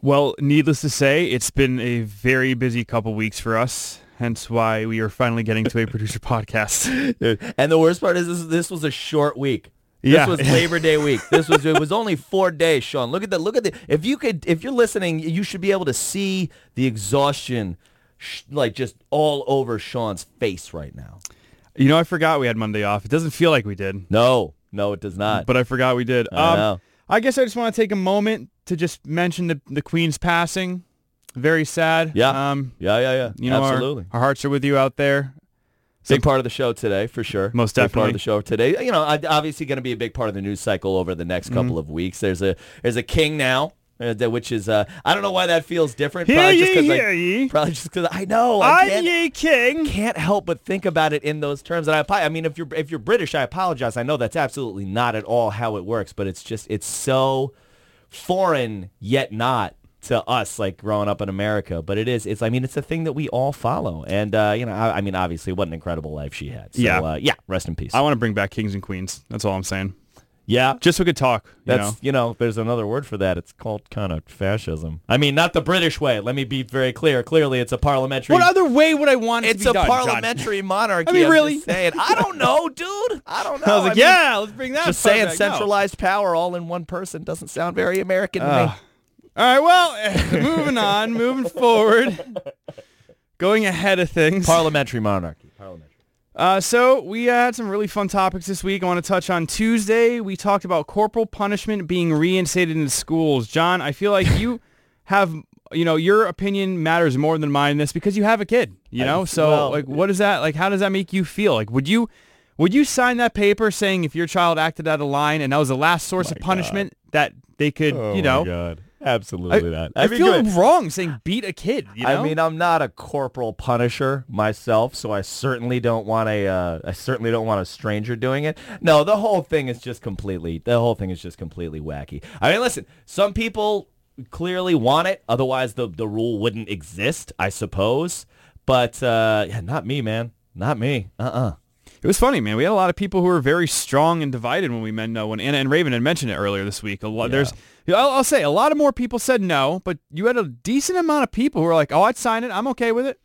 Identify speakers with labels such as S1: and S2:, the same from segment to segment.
S1: Well, needless to say, it's been a very busy couple weeks for us, hence why we are finally getting to a producer podcast.
S2: And the worst part is this was a short week.
S1: Yeah.
S2: This was Labor Day week. It was only 4 days, Sean. Look at the if you're listening, you should be able to see the exhaustion like just all over Sean's face right now.
S1: You know, I forgot we had Monday off. It doesn't feel like we did.
S2: No, it does not.
S1: But I forgot we did.
S2: I know.
S1: I guess I just want to take a moment to just mention the Queen's passing. Very sad.
S2: Yeah. Yeah.
S1: You know,
S2: absolutely.
S1: Our hearts are with you out there.
S2: Big part of the show today, for sure.
S1: Most
S2: Big
S1: definitely.
S2: part of the show today. You know, obviously going to be a big part of the news cycle over the next couple of weeks. There's a king now, which is I don't know why that feels different.
S1: Hear
S2: Probably
S1: ye.
S2: Probably just because I know
S1: I'm ye king.
S2: Can't help but think about it in those terms. And I mean, if you're British, I apologize. I know that's absolutely not at all how it works, but it's so foreign yet not to us, like growing up in America. But it's a thing that we all follow. And I mean, obviously, what an incredible life she had. So,
S1: yeah.
S2: Rest in peace.
S1: I want to bring back kings and queens. That's all I'm saying.
S2: Yeah.
S1: Just so we could talk.
S2: There's another word for that. It's called kind of fascism. I mean, not the British way. Let me be very clear. Clearly, it's a parliamentary.
S1: What other way would I want it to be done,
S2: It's a parliamentary monarchy.
S1: I mean, really?
S2: I'm just saying. I don't know, dude. I don't know.
S1: I was like, let's bring that.
S2: Just
S1: part
S2: saying,
S1: back.
S2: centralized power all in one person doesn't sound very American to me.
S1: All right, well, moving forward, going ahead of things.
S2: Parliamentary monarchy.
S1: So we had some really fun topics this week. I want to touch on Tuesday. We talked about corporal punishment being reinstated in schools. John, I feel like you have, your opinion matters more than mine in this because you have a kid, what is that? Like, how does that make you feel? Like, would you sign that paper saying if your child acted out of line and that was the last source of punishment that they could,
S2: My God. Absolutely not.
S1: I feel wrong saying beat a kid.
S2: I mean, I'm not a corporal punisher myself, so I certainly don't want a stranger doing it. No, the whole thing is just completely wacky. I mean, listen, some people clearly want it, otherwise the rule wouldn't exist, I suppose. But not me, man. Not me.
S1: It was funny, man. We had a lot of people who were very strong and divided when when Anna and Raven had mentioned it earlier this week. I'll say a lot of more people said no, but you had a decent amount of people who were like, "Oh, I'd sign it. I'm okay with it."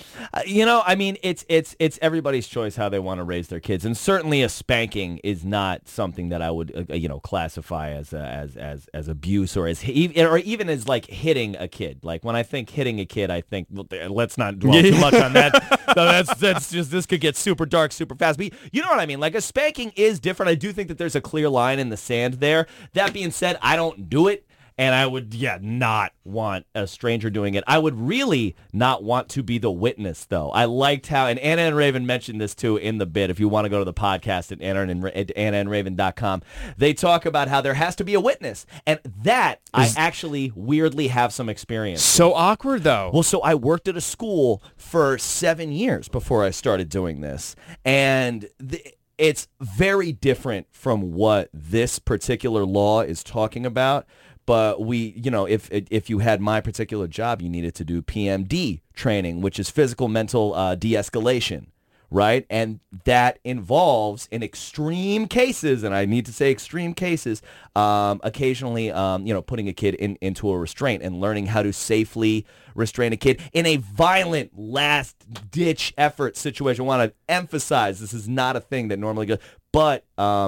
S2: I mean, it's everybody's choice how they want to raise their kids, and certainly a spanking is not something that I would classify as abuse or even as like hitting a kid. Like when I think hitting a kid, I think let's not dwell too much on that. No, that's just this could get super dark super fast. But you know what I mean? Like a spanking is different. I do think that there's a clear line in the sand there. That being said, I don't do it. And I would, not want a stranger doing it. I would really not want to be the witness, though. I liked how, and Anna and Raven mentioned this, too, in the bit. If you want to go to the podcast at AnnaandRaven.com, they talk about how there has to be a witness. And that, I actually weirdly have some experience.
S1: So awkward, though.
S2: Well, so I worked at a school for 7 years before I started doing this. And it's very different from what this particular law is talking about. But if you had my particular job, you needed to do PMD training, which is physical mental de-escalation, right? And that involves, in extreme cases, and I need to say extreme cases, occasionally, putting a kid into a restraint and learning how to safely restrain a kid in a violent last-ditch effort situation. I want to emphasize this is not a thing that normally goes. But,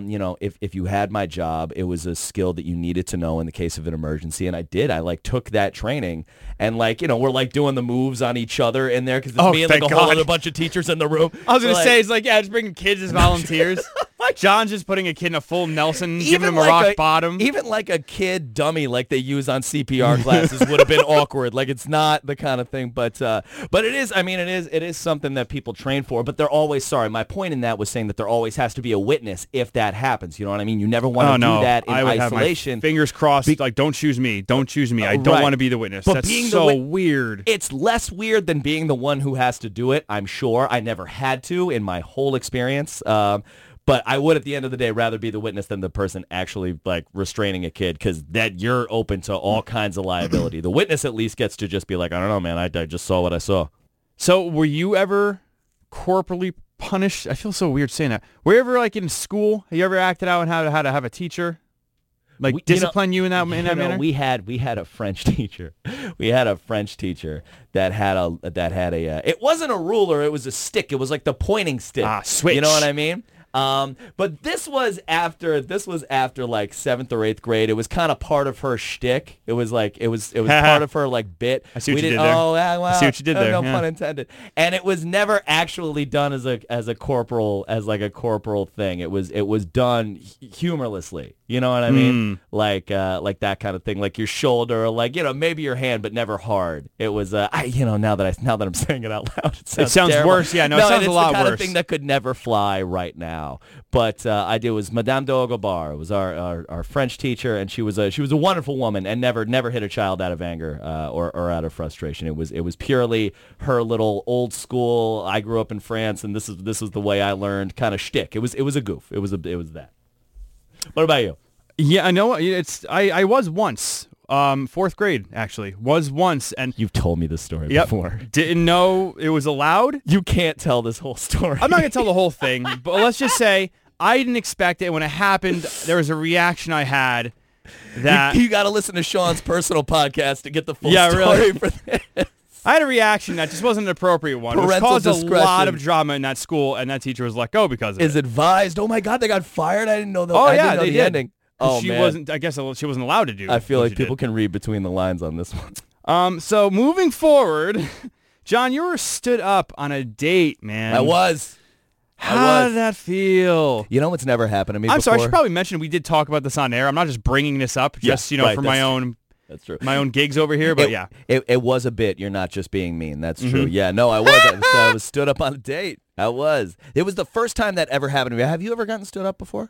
S2: if you had my job, it was a skill that you needed to know in the case of an emergency. And I did. I, took that training. And, we're, doing the moves on each other in there because it's me and, a whole other bunch of teachers in the room.
S1: I was going to say, it's just bringing kids as volunteers. John's just putting a kid in a full Nelson, giving him a rock bottom.
S2: Even, a kid dummy like they use on CPR classes would have been awkward. It's not the kind of thing. But it is, it is something that people train for. But they're always, my point in that was saying that there always has to be a witness if that happens. You know what I mean? You never want to do that in isolation.
S1: Have my fingers crossed. Don't choose me. Don't choose me. I don't want to be the witness. But that's so weird.
S2: It's less weird than being the one who has to do it, I'm sure. I never had to in my whole experience. But I would, at the end of the day, rather be the witness than the person actually, restraining a kid, because that you're open to all kinds of liability. The witness at least gets to just be like, I don't know, man, I just saw what I saw.
S1: So were you ever corporally punished? I feel so weird saying that. Were you ever, in school? Have you ever acted out on how to have a teacher? Like discipline you in that manner?
S2: We had a French teacher. We had a French teacher that had a it wasn't a ruler, it was a stick. It was like the pointing stick.
S1: Switch.
S2: You know what I mean? But this was after like 7th or 8th grade. It was kind of part of her shtick. It was part of her like bit.
S1: I see what you did there.
S2: Oh, well,
S1: I see what you did there.
S2: No pun intended. And it was never actually done as a corporal thing. It was done humorlessly. You know what I mean? Like that kind of thing. Like your shoulder, or like maybe your hand, but never hard. It was now that I'm saying it out loud, it sounds terrible.
S1: Worse. Yeah, no, it sounds a lot
S2: worse. It's the kind
S1: worse.
S2: of thing that could never fly right now. But I did was Madame de Ogobar. It was our French teacher, and she was a wonderful woman, and never hit a child out of anger or out of frustration. It was purely her little old school. I grew up in France, and this is the way I learned kind of shtick. It was a goof. It was that. What about you?
S1: Yeah, I know. I was once. 4th grade, actually. Was once. And
S2: you've told me this story before.
S1: Didn't know it was allowed.
S2: You can't tell this whole story.
S1: I'm not going to tell the whole thing, but let's just say I didn't expect it. When it happened, there was a reaction I had that...
S2: You got to listen to Sean's personal podcast to get the full story
S1: really.
S2: For this.
S1: I had a reaction that just wasn't an appropriate one. It caused a lot of drama in that school, and that teacher was let go because of it.
S2: Is advised. Oh, my God, they got fired? I didn't know that.
S1: Oh,
S2: I
S1: yeah,
S2: didn't know
S1: they
S2: the
S1: did.
S2: ending. Oh,
S1: she
S2: man.
S1: wasn't. I guess she wasn't allowed to do.
S2: I feel like people can read between the lines on this one.
S1: So moving forward, John, you were stood up on a date, man.
S2: I was.
S1: How did that feel?
S2: You know what's never happened to me
S1: I'm
S2: before?
S1: sorry. I should probably mention we did talk about this on air. I'm not just bringing this up just
S2: right,
S1: for my own.
S2: That's true.
S1: My own gigs over here, but
S2: it was a bit. You're not just being mean. That's true. Yeah, no, I was. I was stood up on a date. I was. It was the first time that ever happened to me. Have you ever gotten stood up before?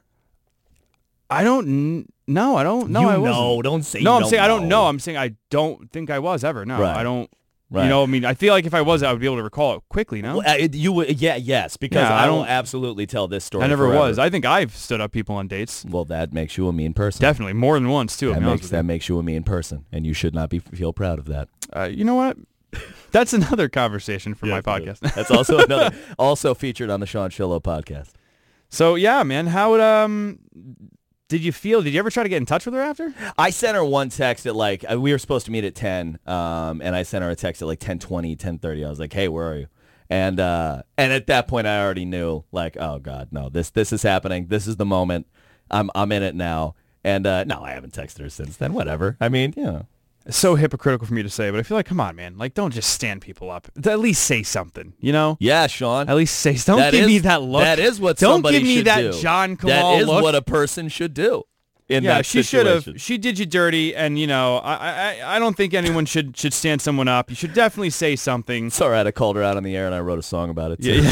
S1: I don't know. I wasn't.
S2: Don't say
S1: no. I'm saying I don't know. I'm saying I don't think I was ever. No,
S2: right.
S1: I don't.
S2: Right.
S1: I mean, I feel like if I was, I would be able to recall it quickly. No,
S2: well, you would. Yes, because I will absolutely tell this story.
S1: I never
S2: forever.
S1: was. I think I've stood up people on dates.
S2: Well, that makes you a mean person.
S1: Definitely, more than once too.
S2: That makes you a mean person, and you should not feel proud of that.
S1: You know what? That's another conversation for my podcast.
S2: That's also featured on the Sean Shillow podcast.
S1: So yeah, man, how would did you feel? Did you ever try to get in touch with her after?
S2: I sent her one text at like we were supposed to meet at 10, and I sent her a text at like 10:20, 10:30. I was like, "Hey, where are you?" And at that point, I already knew like, "Oh God, no! This is happening. This is the moment. I'm in it now." And no, I haven't texted her since then. Whatever. I mean,
S1: It's so hypocritical for me to say, but I feel like, come on, man. Like, don't just stand people up. At least say something, you know?
S2: Yeah, Sean.
S1: At least say something. Don't give me that look.
S2: That is what somebody should do.
S1: Don't give me that John Kamal
S2: look. That is
S1: what
S2: a person should do.
S1: She should have. She did you dirty, and I don't think anyone should stand someone up. You should definitely say something.
S2: It's all right. I called her out on the air, and I wrote a song about it too.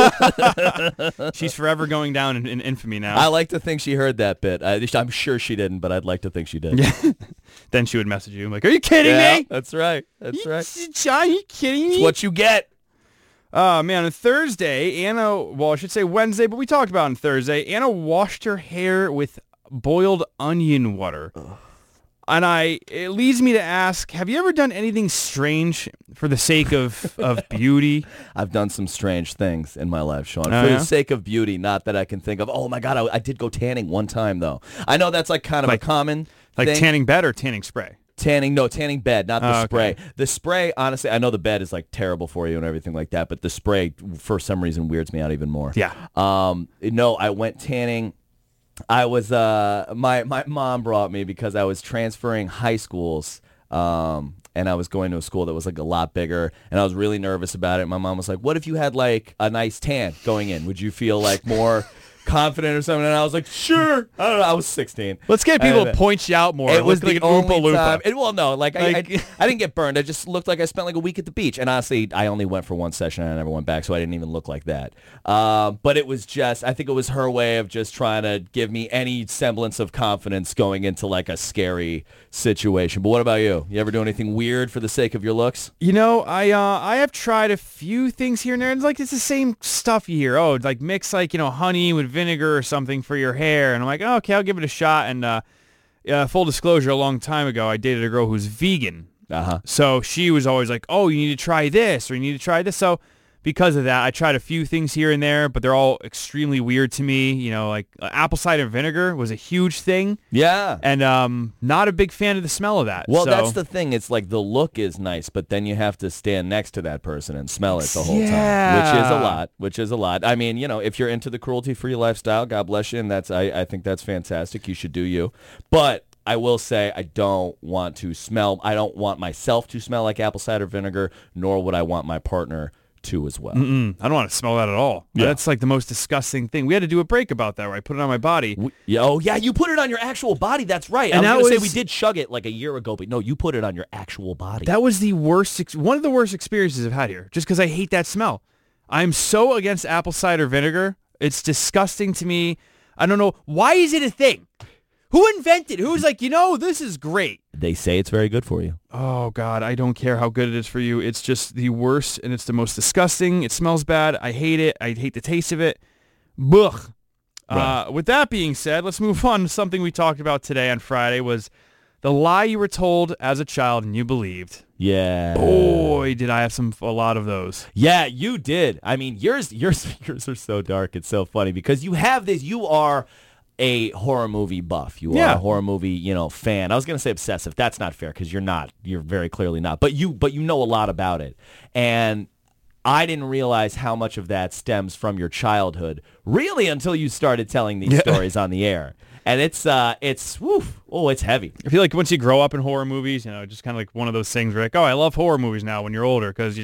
S1: Yeah. She's forever going down in infamy now.
S2: I like to think she heard that bit. I'm sure she didn't, but I'd like to think she did.
S1: Yeah. Then she would message you like, "Are you kidding me?"
S2: That's right. That's right.
S1: John, are you kidding me?
S2: It's what you get.
S1: Man, on Thursday, I should say Wednesday, but we talked about it on Thursday. Anna washed her hair with boiled onion water. Ugh. And it leads me to ask, have you ever done anything strange for the sake of beauty?
S2: I've done some strange things in my life, Sean. For the sake of beauty, not that I can think of. Oh, my God, I did go tanning one time, though. I know that's like kind of a common
S1: like
S2: thing.
S1: Tanning bed or tanning spray?
S2: Tanning bed, not the spray.
S1: Okay.
S2: The spray, honestly, I know the bed is like terrible for you and everything like that, but the spray, for some reason, weirds me out even more.
S1: Yeah.
S2: No, I went tanning. I was my mom brought me because I was transferring high schools, and I was going to a school that was like a lot bigger, and I was really nervous about it. My mom was like, "What if you had like a nice tan going in? Would you feel like more confident or something?" And I was like, "Sure." I don't know. I was 16.
S1: Let's get people to point you out more.
S2: It was
S1: like
S2: the only time. I didn't get burned. I just looked like I spent like a week at the beach. And honestly, I only went for one session and I never went back, so I didn't even look like that. But it was just, I think it was her way of just trying to give me any semblance of confidence going into like a scary situation. But what about you? You ever do anything weird for the sake of your looks?
S1: I have tried a few things here and there. It's like it's the same stuff you hear. Oh, like mix like honey with vinegar or something for your hair, and I'm like, oh, okay, I'll give it a shot. And full disclosure, a long time ago, I dated a girl who's vegan.
S2: Uh-huh.
S1: So she was always like, oh, you need to try this or you need to try this. So because of that, I tried a few things here and there, but they're all extremely weird to me. You know, like apple cider vinegar was a huge thing.
S2: Yeah.
S1: And not a big fan of the smell of that.
S2: Well,
S1: so.
S2: that's the thing. It's like the look is nice, but then you have to stand next to that person and smell it the whole time, which is a lot. I mean, you know, if you're into the cruelty-free lifestyle, God bless you, and I think that's fantastic. You should do you. But I will say I don't want myself to smell like apple cider vinegar, nor would I want my partner to as well.
S1: I don't want to smell that at all.
S2: Yeah.
S1: That's like the most disgusting thing. We had to do a break about that where I put it on my body.
S2: Oh, yeah, you put it on your actual body. That's right.
S1: And
S2: I was going to say we did chug it like a year ago, but no, you put it on your actual body.
S1: That was the worst, one of the worst experiences I've had here, just because I hate that smell. I'm so against apple cider vinegar. It's disgusting to me. I don't know. Why is it a thing? Who invented it? Who's like, this is great.
S2: They say it's very good for you.
S1: Oh, God, I don't care how good it is for you. It's just the worst, and it's the most disgusting. It smells bad. I hate it. I hate the taste of it. Blech.
S2: Right.
S1: With that being said, let's move on to something we talked about today on Friday was the lie you were told as a child and you believed.
S2: Yeah.
S1: Boy, did I have a lot of those.
S2: Yeah, you did. I mean, yours are so dark. It's so funny because you have this. You are a horror movie buff. You are a horror movie, fan. I was going to say obsessive. That's not fair because you're not. You're very clearly not. But you know a lot about it. And I didn't realize how much of that stems from your childhood, really, until you started telling these stories on the air. And it's heavy.
S1: I feel like once you grow up in horror movies, just kind of like one of those things where like, oh, I love horror movies now when you're older because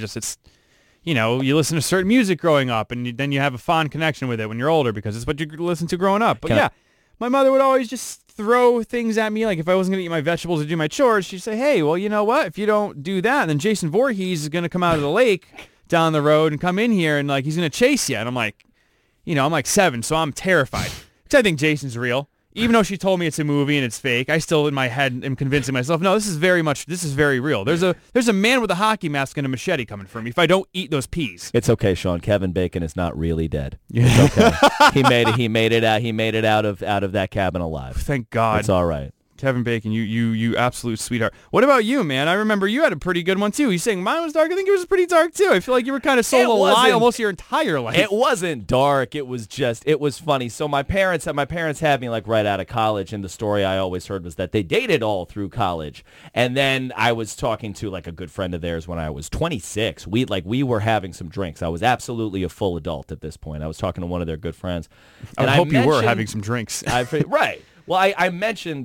S1: you listen to certain music growing up and then you have a fond connection with it when you're older because it's what you listen to growing up. But my mother would always just throw things at me. Like if I wasn't going to eat my vegetables or do my chores, she'd say, hey, well, you know what? If you don't do that, then Jason Voorhees is going to come out of the lake down the road and come in here and like he's going to chase you. And I'm like, I'm like 7, so I'm terrified. Because I think Jason's real. Even though she told me it's a movie and it's fake, I still in my head am convincing myself, no, this is very real. There's a man with a hockey mask and a machete coming for me if I don't eat those peas.
S2: It's okay, Sean. Kevin Bacon is not really dead. It's okay. He made it out of that cabin alive.
S1: Thank God.
S2: It's all right.
S1: Kevin Bacon, you absolute sweetheart. What about you, man? I remember you had a pretty good one, too. You saying mine was dark? I think it was pretty dark, too. I feel like you were kind of sold a lie almost your entire life.
S2: It wasn't dark. It was funny. So my parents had me like right out of college, and the story I always heard was that they dated all through college. And then I was talking to like a good friend of theirs when I was 26. We were having some drinks. I was absolutely a full adult at this point. I was talking to one of their good friends.
S1: And I hope you were having some drinks.
S2: Right. Well, I mentioned,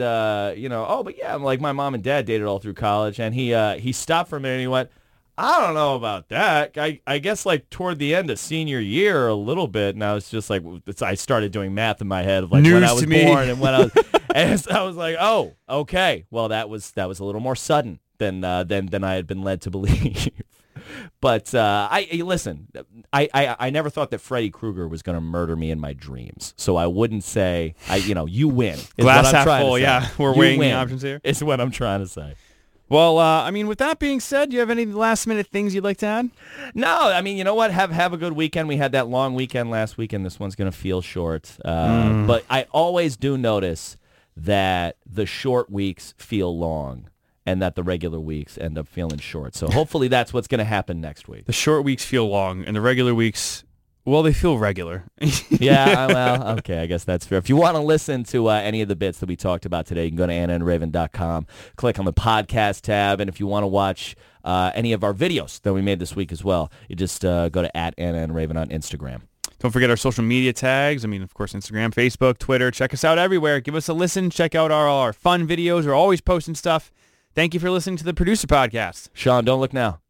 S2: but yeah, like my mom and dad dated all through college, and he stopped for a minute and he went, I don't know about that. I guess like toward the end of senior year a little bit, and I was just like, I started doing math in my head of like when I was born and when I was, and I was like, oh, okay, well that was a little more sudden than I had been led to believe. But listen, I never thought that Freddy Krueger was going to murder me in my dreams. So I wouldn't say, you win.
S1: Glass half full, yeah. We're weighing the options here.
S2: It's what I'm trying to say.
S1: Well, with that being said, do you have any last-minute things you'd like to add?
S2: No, you know what? Have a good weekend. We had that long weekend last weekend. This one's going to feel short. But I always do notice that the short weeks feel long, and that the regular weeks end up feeling short. So hopefully that's what's going to happen next week.
S1: The short weeks feel long, and the regular weeks, well, they feel regular.
S2: Yeah, well, okay, I guess that's fair. If you want to listen to any of the bits that we talked about today, you can go to AnnaandRaven.com, click on the podcast tab, and if you want to watch any of our videos that we made this week as well, you just go to @AnnaandRaven on Instagram.
S1: Don't forget our social media tags. Of course, Instagram, Facebook, Twitter. Check us out everywhere. Give us a listen. Check out all our fun videos. We're always posting stuff. Thank you for listening to the Producer Podcast.
S2: Sean, don't look now.